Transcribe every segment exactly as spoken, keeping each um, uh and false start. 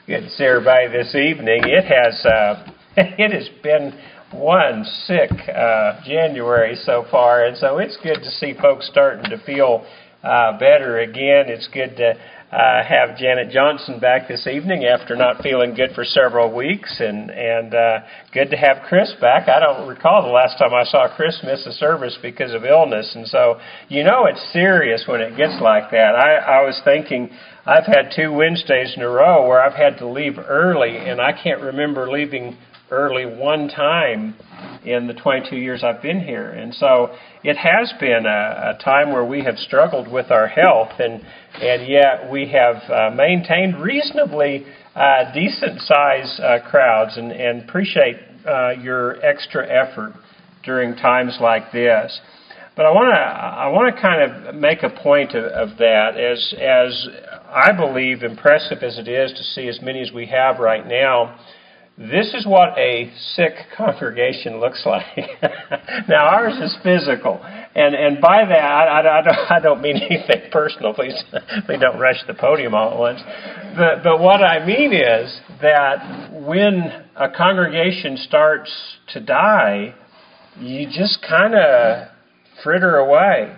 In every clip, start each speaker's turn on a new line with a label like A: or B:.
A: Good to see everybody this evening. It has uh, it has been one sick uh, January so far, and so it's good to see folks starting to feel uh, better again. It's good to uh, have Janet Johnson back this evening after not feeling good for several weeks, and and uh, good to have Chris back. I don't recall the last time I saw Chris miss a service because of illness, and so you know it's serious when it gets like that. I, I was thinking, I've had two Wednesdays in a row where I've had to leave early, and I can't remember leaving early one time in the twenty-two years I've been here. And so it has been a, a time where we have struggled with our health, and and yet we have uh, maintained reasonably uh, decent-sized uh, crowds, and, and appreciate uh, your extra effort during times like this. But I want to I want to kind of make a point of, of that, as as I believe impressive as it is to see as many as we have right now. This is what a sick congregation looks like. Now ours is physical, and and by that I, I, I, don't, I don't mean anything personal. Please, please don't rush the podium all at once. But but what I mean is that when a congregation starts to die, you just kind of fritter away.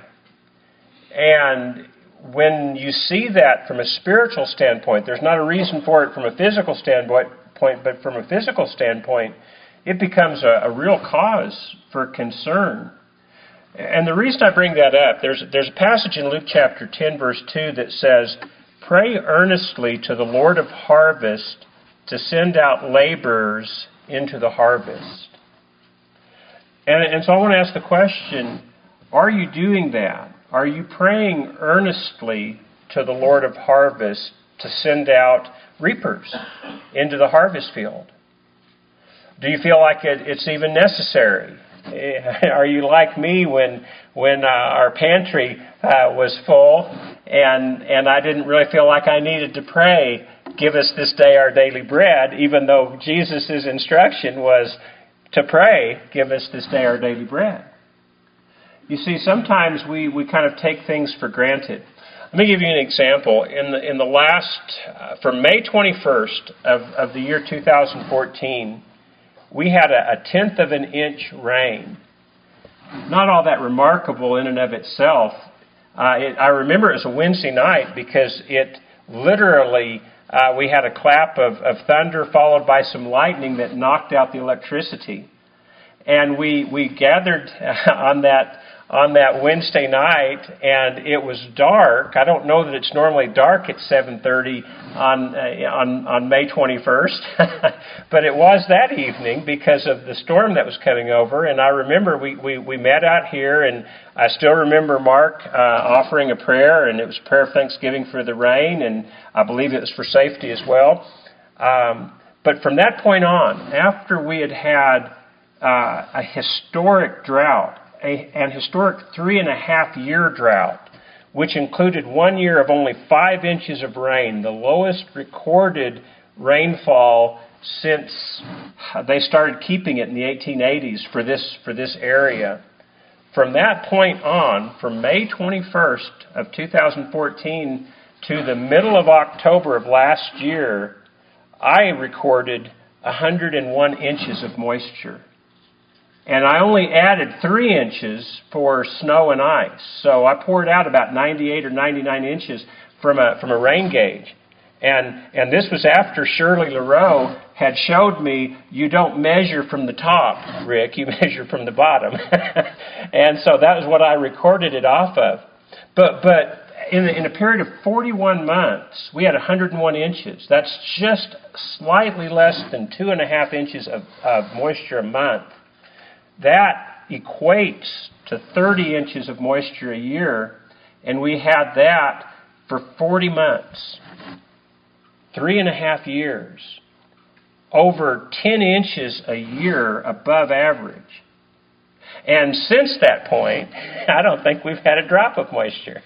A: And when you see that from a spiritual standpoint, there's not a reason for it from a physical standpoint, but from a physical standpoint, it becomes a, a real cause for concern. And the reason I bring that up, there's, there's a passage in Luke chapter ten, verse two that says, "Pray earnestly to the Lord of harvest to send out laborers into the harvest." And, and so I want to ask the question, are you doing that? Are you praying earnestly to the Lord of harvest to send out reapers into the harvest field? Do you feel like it, it's even necessary? Are you like me when when uh, our pantry uh, was full and and I didn't really feel like I needed to pray, "Give us this day our daily bread," even though Jesus' instruction was to pray, "Give us this day our daily bread"? You see, sometimes we, we kind of take things for granted. Let me give you an example. In the in the last, uh, from May twenty-first of, of the year two thousand fourteen, we had a, a tenth of an inch rain. Not all that remarkable in and of itself. Uh, it, I remember it was a Wednesday night because it literally, uh, we had a clap of, of thunder followed by some lightning that knocked out the electricity. And we, we gathered on that on that Wednesday night, and it was dark. I don't know that it's normally dark at seven thirty on uh, on on May twenty-first, but it was that evening because of the storm that was coming over. And I remember we, we, we met out here, and I still remember Mark uh, offering a prayer, and it was a prayer of thanksgiving for the rain, and I believe it was for safety as well. Um, but from that point on, after we had had uh, a historic drought, A, an historic three and a half year drought, which included one year of only five inches of rain, the lowest recorded rainfall since they started keeping it in the eighteen eighties for this for this area. From that point on, from May twenty-first of two thousand fourteen to the middle of October of last year, I recorded one hundred one inches of moisture. And I only added three inches for snow and ice. So I poured out about ninety-eight or ninety-nine inches from a from a rain gauge. And and this was after Shirley LaRoe had showed me, you don't measure from the top, Rick, you measure from the bottom. And so that was what I recorded it off of. But but in, in a period of forty-one months, we had one hundred one inches. That's just slightly less than two and a half inches of, of moisture a month. That equates to thirty inches of moisture a year, and we had that for forty months, three and a half years, over ten inches a year above average. And since that point, I don't think we've had a drop of moisture.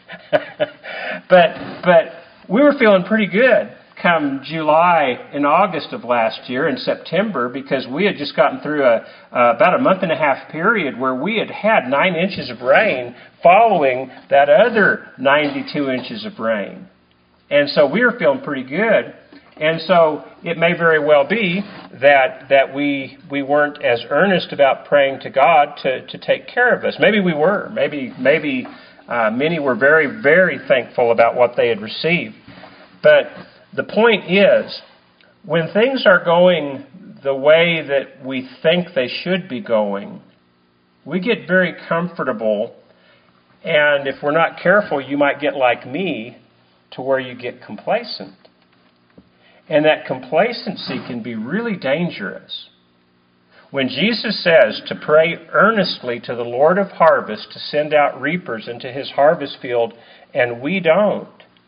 A: but but we were feeling pretty good come July and August of last year and September, because we had just gotten through a uh, about a month and a half period where we had had nine inches of rain following that other ninety-two inches of rain. And so we were feeling pretty good. And so it may very well be that that we we weren't as earnest about praying to God to, to take care of us. Maybe we were. Maybe maybe uh, many were very, very thankful about what they had received. But the point is, when things are going the way that we think they should be going, we get very comfortable, and if we're not careful, you might get like me, to where you get complacent. And that complacency can be really dangerous. When Jesus says to pray earnestly to the Lord of harvest to send out reapers into his harvest field, and we don't,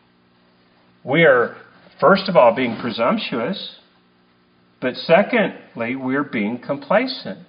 A: we are, first of all, being presumptuous, but secondly, we're being complacent.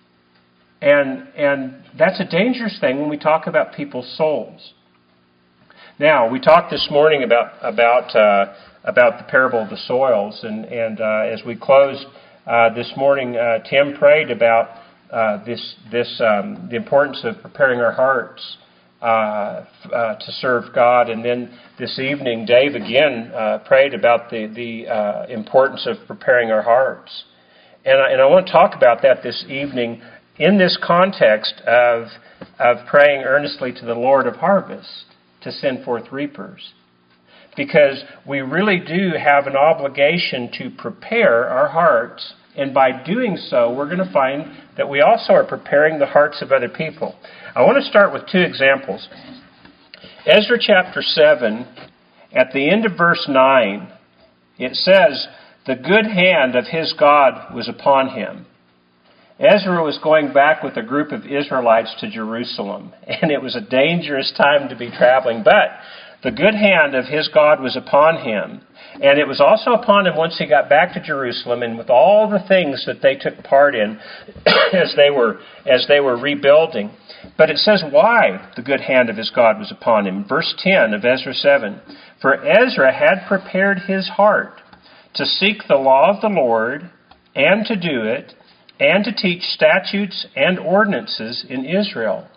A: And, and that's a dangerous thing when we talk about people's souls. Now, we talked this morning about about uh, about the parable of the soils, and and uh, as we closed uh, this morning, uh, Tim prayed about uh, this this um, the importance of preparing our hearts uh, uh, to serve God, and then this evening, Dave again uh, prayed about the the uh, importance of preparing our hearts, and I, and I want to talk about that this evening in this context of of praying earnestly to the Lord of harvest to send forth reapers. Because we really do have an obligation to prepare our hearts, and by doing so, we're going to find that we also are preparing the hearts of other people. I want to start with two examples. Ezra chapter seven, at the end of verse nine, it says, "The good hand of his God was upon him." Ezra was going back with a group of Israelites to Jerusalem, and it was a dangerous time to be traveling, but the good hand of his God was upon him, and it was also upon him once he got back to Jerusalem, and with all the things that they took part in as they were as they were rebuilding. But it says why the good hand of his God was upon him. Verse ten of Ezra seven, "For Ezra had prepared his heart to seek the law of the Lord and to do it, and to teach statutes and ordinances in Israel."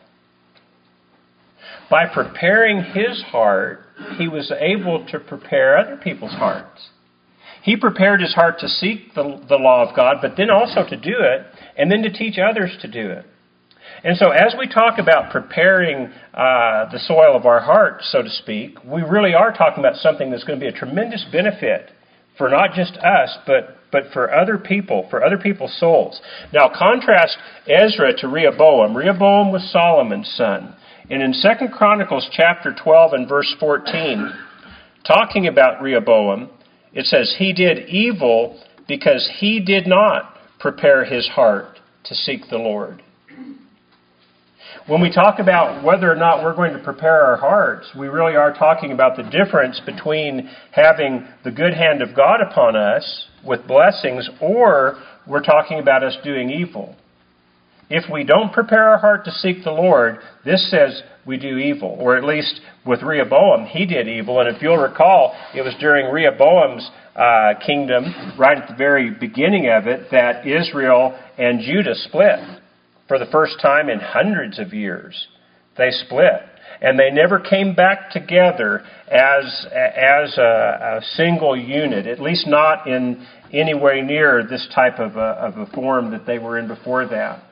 A: By preparing his heart, he was able to prepare other people's hearts. He prepared his heart to seek the, the law of God, but then also to do it, and then to teach others to do it. And so as we talk about preparing uh, the soil of our heart, so to speak, we really are talking about something that's going to be a tremendous benefit for not just us, but but for other people, for other people's souls. Now, contrast Ezra to Rehoboam. Rehoboam was Solomon's son. And in Second Chronicles chapter twelve and verse fourteen, talking about Rehoboam, it says, "He did evil because he did not prepare his heart to seek the Lord." When we talk about whether or not we're going to prepare our hearts, we really are talking about the difference between having the good hand of God upon us with blessings, or we're talking about us doing evil. If we don't prepare our heart to seek the Lord, this says we do evil. Or at least with Rehoboam, he did evil. And if you'll recall, it was during Rehoboam's uh, kingdom, right at the very beginning of it, that Israel and Judah split. For the first time in hundreds of years, they split. And they never came back together as as a, a single unit, at least not in anywhere near this type of a, of a form that they were in before that.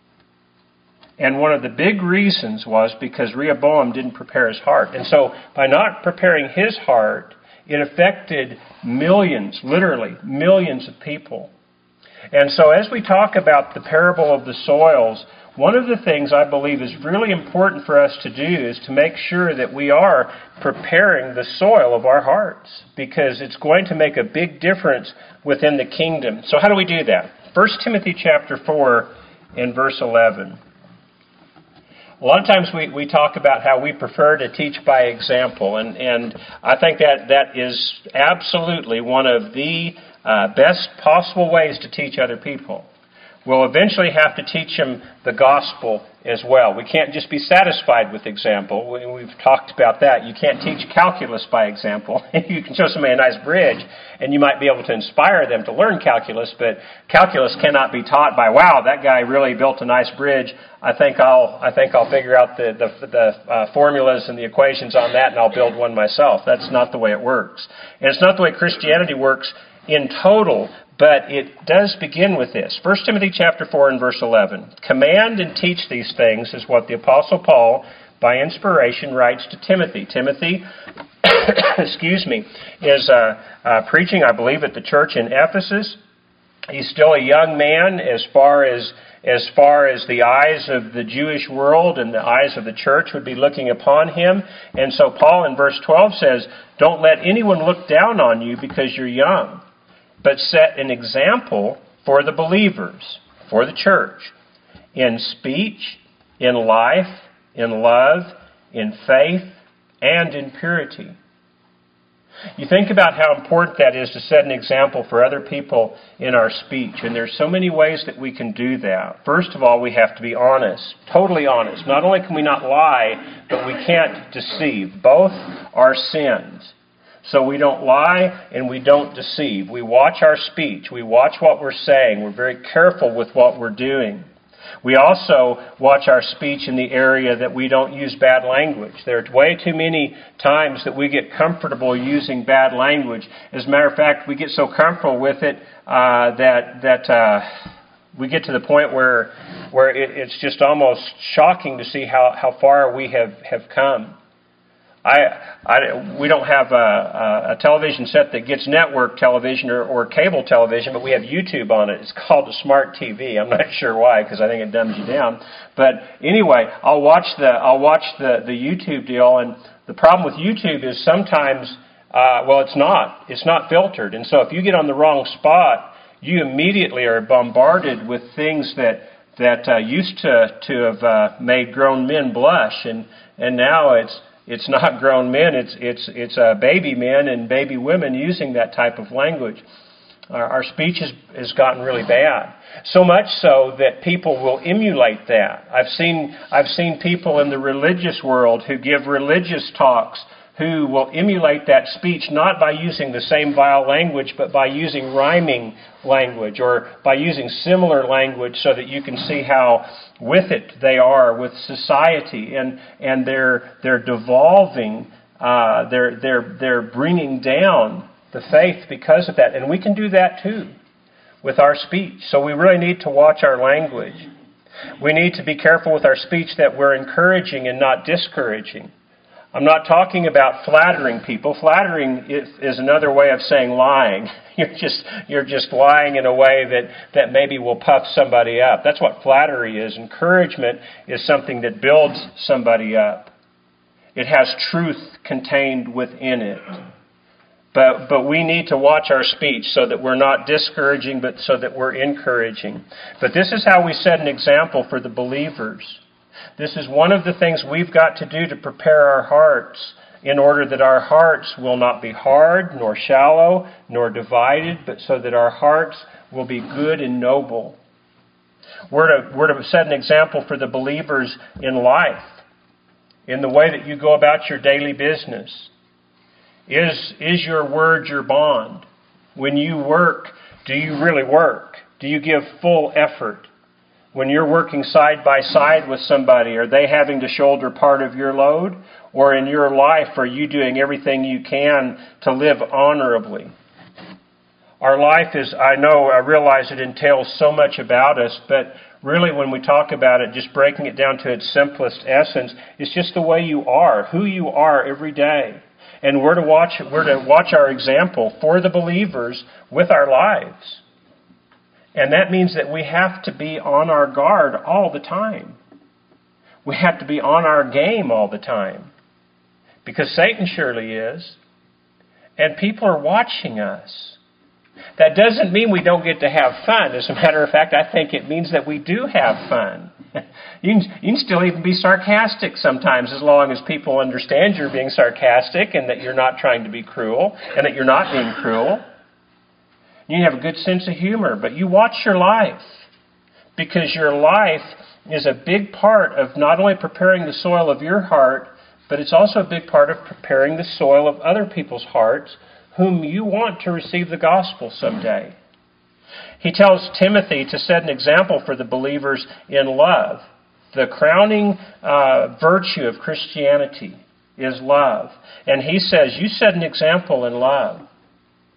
A: And one of the big reasons was because Rehoboam didn't prepare his heart. And so by not preparing his heart, it affected millions, literally millions of people. And so as we talk about the parable of the soils, one of the things I believe is really important for us to do is to make sure that we are preparing the soil of our hearts, because it's going to make a big difference within the kingdom. So how do we do that? First Timothy chapter four and verse eleven. A lot of times we, we talk about how we prefer to teach by example, and, and I think that that is absolutely one of the uh, best possible ways to teach other people. We'll eventually have to teach them the gospel as well. We can't just be satisfied with example. We, we've talked about that. You can't teach calculus by example. You can show somebody a nice bridge, and you might be able to inspire them to learn calculus, but calculus cannot be taught by, wow, that guy really built a nice bridge. I think I'll I think I'll figure out the the, the uh, formulas and the equations on that, and I'll build one myself. That's not the way it works. And it's not the way Christianity works in total, but it does begin with this. First Timothy chapter four and verse eleven. Command and teach these things is what the Apostle Paul, by inspiration, writes to Timothy. Timothy, excuse me, is uh, uh, preaching, I believe, at the church in Ephesus. He's still a young man as far as as far as the eyes of the Jewish world and the eyes of the church would be looking upon him. And so Paul in verse twelve says, don't let anyone look down on you because you're young, but set an example for the believers, for the church, in speech, in life, in love, in faith, and in purity. You think about how important that is to set an example for other people in our speech, and there's so many ways that we can do that. First of all, we have to be honest, totally honest. Not only can we not lie, but we can't deceive. Both are sins. So we don't lie and we don't deceive. We watch our speech. We watch what we're saying. We're very careful with what we're doing. We also watch our speech in the area that we don't use bad language. There are way too many times that we get comfortable using bad language. As a matter of fact, we get so comfortable with it uh, that that uh, we get to the point where where it, it's just almost shocking to see how, how far we have, have come. I, I, we don't have a, a television set that gets network television or, or cable television, but we have YouTube on it. It's called a smart T V. I'm not sure why, because I think it dumbs you down. But anyway, I'll watch the I'll watch the, the YouTube deal, and the problem with YouTube is sometimes, uh, well, it's not it's not filtered, and so if you get on the wrong spot, you immediately are bombarded with things that that uh, used to to have uh, made grown men blush, and and now it's. It's not grown men, it's it's it's uh, baby men and baby women using that type of language. Our, our speech has, has gotten really bad. So much so that people will emulate that. I've seen I've seen people in the religious world who give religious talks who will emulate that speech not by using the same vile language, but by using rhyming language or by using similar language so that you can see how with it they are with society, and and they're they're devolving, uh, they're they're they're bringing down the faith because of that, and we can do that too with our speech. So we really need to watch our language. We need to be careful with our speech that we're encouraging and not discouraging. I'm not talking about flattering people. Flattering is, is another way of saying lying. You're just you're just lying in a way that, that maybe will puff somebody up. That's what flattery is. Encouragement is something that builds somebody up. It has truth contained within it. But but we need to watch our speech so that we're not discouraging, but so that we're encouraging. But this is how we set an example for the believers. This is one of the things we've got to do to prepare our hearts in order that our hearts will not be hard, nor shallow, nor divided, but so that our hearts will be good and noble. We're to, we're to set an example for the believers in life, in the way that you go about your daily business. Is, is your word your bond? When you work, do you really work? Do you give full effort? When you're working side by side with somebody, are they having to shoulder part of your load? Or in your life, are you doing everything you can to live honorably? Our life is, I know, I realize it entails so much about us, but really when we talk about it, just breaking it down to its simplest essence, it's just the way you are, who you are every day. And we're to watch, we're to watch our example for the believers with our lives. And that means that we have to be on our guard all the time. We have to be on our game all the time. Because Satan surely is. And people are watching us. That doesn't mean we don't get to have fun. As a matter of fact, I think it means that we do have fun. You can, you can still even be sarcastic sometimes, as long as people understand you're being sarcastic and that you're not trying to be cruel and that you're not being cruel. You have a good sense of humor, but you watch your life, because your life is a big part of not only preparing the soil of your heart, but it's also a big part of preparing the soil of other people's hearts whom you want to receive the gospel someday. He tells Timothy to set an example for the believers in love. The crowning uh, virtue of Christianity is love. And he says, you set an example in love.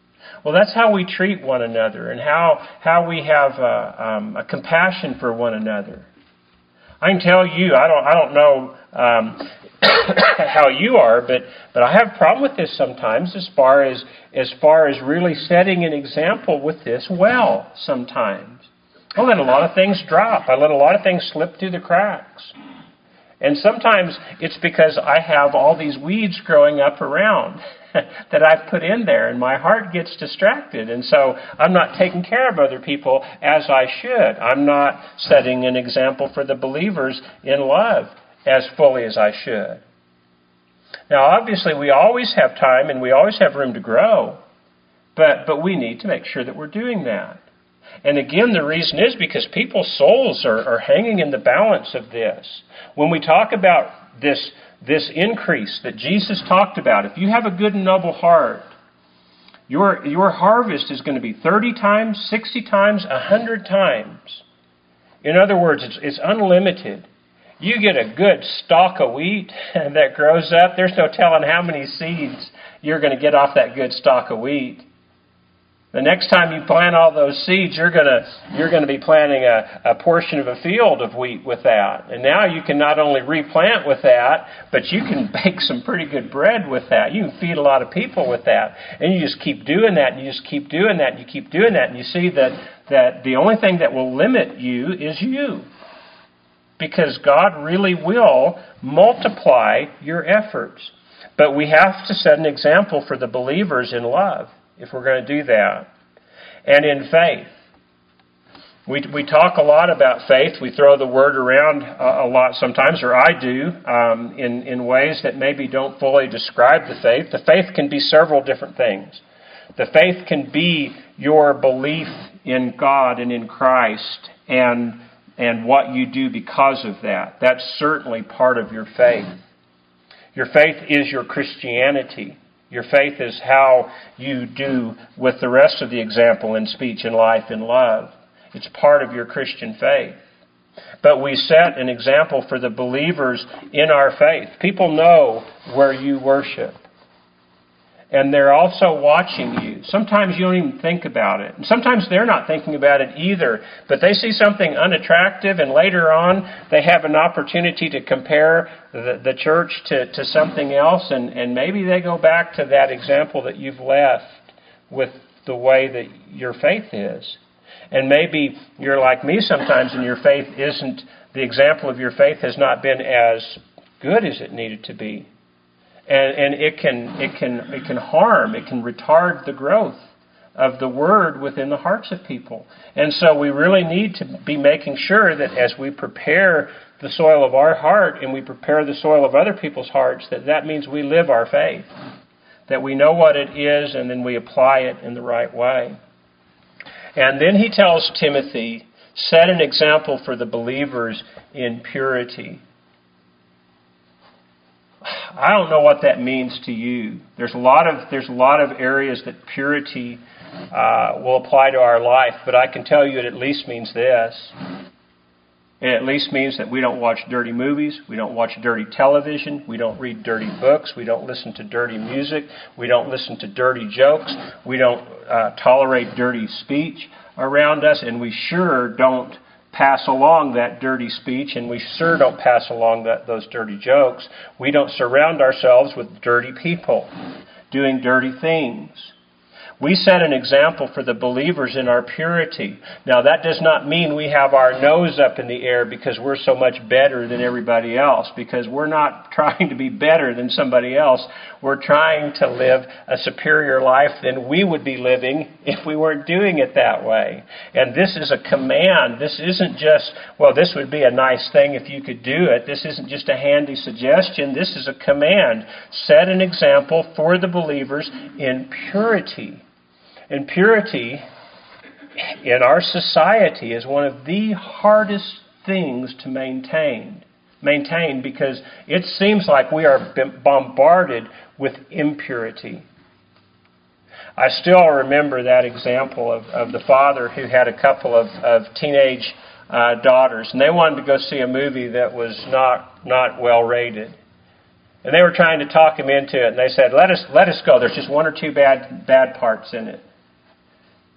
A: Well, that's how we treat one another and how, how we have a, um, a compassion for one another. I can tell you, I don't, I don't know um, how you are, but, but I have a problem with this sometimes as far as, as far as really setting an example with this well sometimes. I let a lot of things drop. I let a lot of things slip through the cracks. And sometimes it's because I have all these weeds growing up around that I've put in there, and my heart gets distracted. And so I'm not taking care of other people as I should. I'm not setting an example for the believers in love as fully as I should. Now, obviously, we always have time and we always have room to grow, but, but we need to make sure that we're doing that. And again, the reason is because people's souls are, are hanging in the balance of this. When we talk about this, this increase that Jesus talked about, if you have a good and noble heart, your, your harvest is going to be thirty times, sixty times, one hundred times. In other words, it's, it's unlimited. You get a good stalk of wheat that grows up, there's no telling how many seeds you're going to get off that good stalk of wheat. The next time you plant all those seeds, you're going to you're going to be planting a, a portion of a field of wheat with that. And now you can not only replant with that, but you can bake some pretty good bread with that. You can feed a lot of people with that. And you just keep doing that, and you just keep doing that, and you keep doing that. And you see that, that the only thing that will limit you is you. Because God really will multiply your efforts. But we have to set an example for the believers in love, if we're going to do that. And in faith. We we talk a lot about faith. We throw the word around a, a lot sometimes, or I do, um, in, in ways that maybe don't fully describe the faith. The faith can be several different things. The faith can be your belief in God and in Christ and, and what you do because of that. That's certainly part of your faith. Your faith is your Christianity. Your faith is how you do with the rest of the example in speech and life and love. It's part of your Christian faith. But we set an example for the believers in our faith. People know where you worship. And they're also watching you. Sometimes you don't even think about it. And sometimes they're not thinking about it either. But they see something unattractive, and later on they have an opportunity to compare the, the church to, to something else. And, and maybe they go back to that example that you've left with the way that your faith is. And maybe you're like me sometimes, and your faith isn't, the example of your faith has not been as good as it needed to be. And, and it can it can it can harm, it can retard the growth of the Word within the hearts of people. And so we really need to be making sure that as we prepare the soil of our heart and we prepare the soil of other people's hearts, that that means we live our faith, that we know what it is and then we apply it in the right way. And then he tells Timothy, set an example for the believers in purity. I don't know what that means to you. There's a lot of there's a lot of areas that purity uh, will apply to our life, but I can tell you it at least means this. It at least means that we don't watch dirty movies, we don't watch dirty television, we don't read dirty books, we don't listen to dirty music, we don't listen to dirty jokes, we don't uh, tolerate dirty speech around us, and we sure don't pass along that dirty speech, and we sure don't pass along that, those dirty jokes. We don't surround ourselves with dirty people doing dirty things. We set an example for the believers in our purity. Now, that does not mean we have our nose up in the air because we're so much better than everybody else, because we're not trying to be better than somebody else. We're trying to live a superior life than we would be living if we weren't doing it that way. And this is a command. This isn't just, well, this would be a nice thing if you could do it. This isn't just a handy suggestion. This is a command. Set an example for the believers in purity. And purity in our society is one of the hardest things to maintain. Maintain because it seems like we are bombarded with impurity. I still remember that example of, of the father who had a couple of, of teenage uh, daughters, and they wanted to go see a movie that was not not well rated. And they were trying to talk him into it, and they said, "Let us let us go. There's just one or two bad bad parts in it."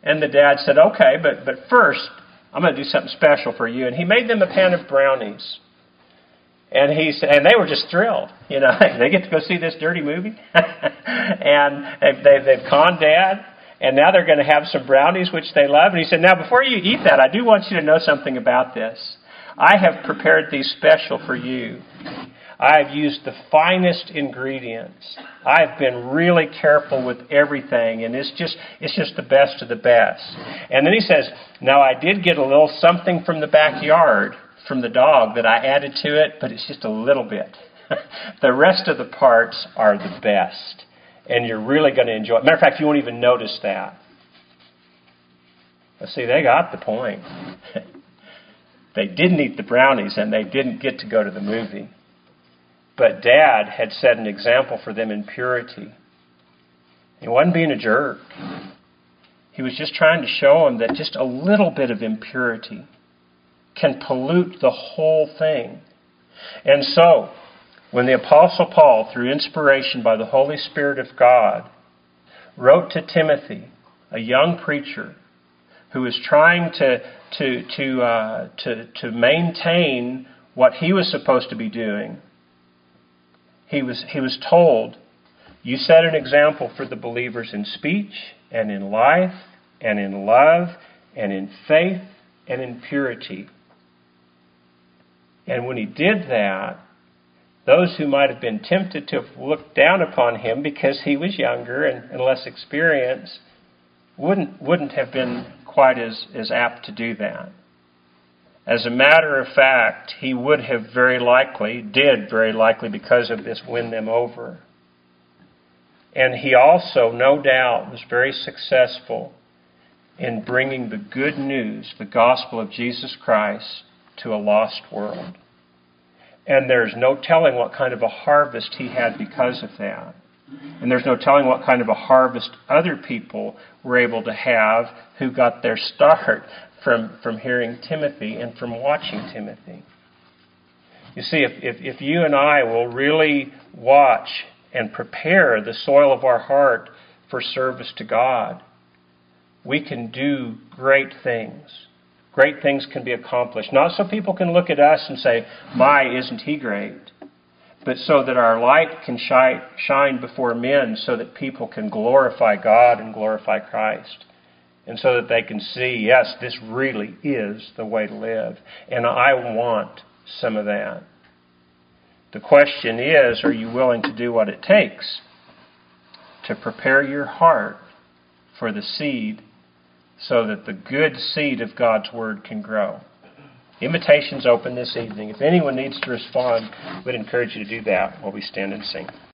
A: And the dad said, okay, but, but first, I'm going to do something special for you. And he made them a pan of brownies. And he said, and they were just thrilled. You know, they get to go see this dirty movie. And they've, they've, they've conned Dad. And now they're going to have some brownies, which they love. And he said, now, before you eat that, I do want you to know something about this. I have prepared these special for you. I have used the finest ingredients. I've been really careful with everything, and it's just it's just the best of the best. And then he says, now I did get a little something from the backyard, from the dog, that I added to it, but it's just a little bit. The rest of the parts are the best, and you're really going to enjoy it. Matter of fact, you won't even notice that. Well, see, they got the point. They didn't eat the brownies, and they didn't get to go to the movie. But Dad had set an example for them in purity. He wasn't being a jerk. He was just trying to show them that just a little bit of impurity can pollute the whole thing. And so, when the Apostle Paul, through inspiration by the Holy Spirit of God, wrote to Timothy, a young preacher who was trying to to to uh, to, to maintain what he was supposed to be doing, He was he was told, you set an example for the believers in speech and in life and in love and in faith and in purity. And when he did that, those who might have been tempted to have looked down upon him because he was younger and, and less experienced wouldn't wouldn't have been quite as, as apt to do that. As a matter of fact, he would have very likely, did very likely because of this, win them over. And he also, no doubt, was very successful in bringing the good news, the gospel of Jesus Christ, to a lost world. And there's no telling what kind of a harvest he had because of that. And there's no telling what kind of a harvest other people were able to have who got their start from, from hearing Timothy and from watching Timothy. You see, if, if, if you and I will really watch and prepare the soil of our heart for service to God, we can do great things. Great things can be accomplished. Not so people can look at us and say, my, isn't he great? But so that our light can shine, shine before men so that people can glorify God and glorify Christ. And so that they can see, yes, this really is the way to live. And I want some of that. The question is, are you willing to do what it takes to prepare your heart for the seed so that the good seed of God's Word can grow? Invitation's open this evening. If anyone needs to respond, we'd encourage you to do that while we stand and sing.